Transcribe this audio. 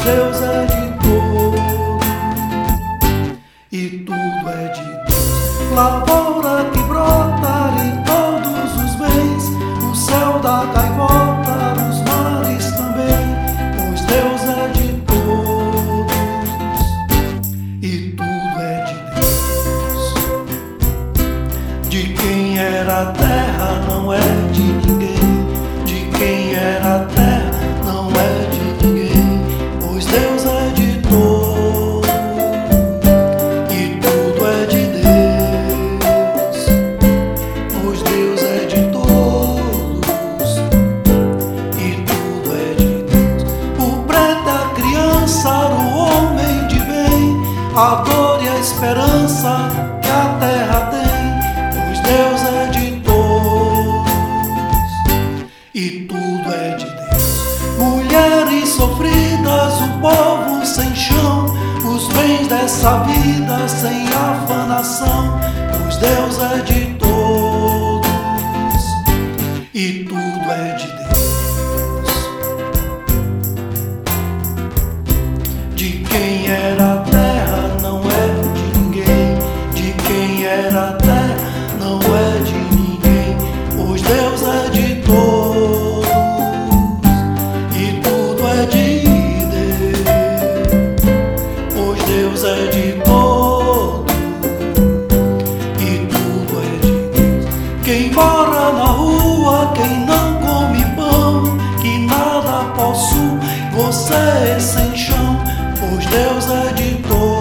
Deus é de todos e tudo é de Deus. Lavoura que brota de todos os bens, o céu da gaivota, os mares também, pois Deus é de todos e tudo é de Deus. De quem era a terra não é de ninguém, de quem era a terra não é de ninguém, pois Deus é de todos e tudo é de Deus, pois Deus é de todos e tudo é de Deus. O preto, a criança, o homem de bem, a dor e a esperança que a terra tem, pois Deus é de todos e tudo é de Deus. Mulheres sofridas, o povo sem chão, os bens dessa vida sem afanação, pois Deus é de todos e tudo é de Deus. De quem era a terra não é de ninguém, de quem era a terra não é de ninguém, pois Deus é de todos e tudo é de Deus, pois Deus é de todos e tudo é de Deus. Quem mora na rua, quem não come pão, que nada possui, você sem chão, pois Deus é de todos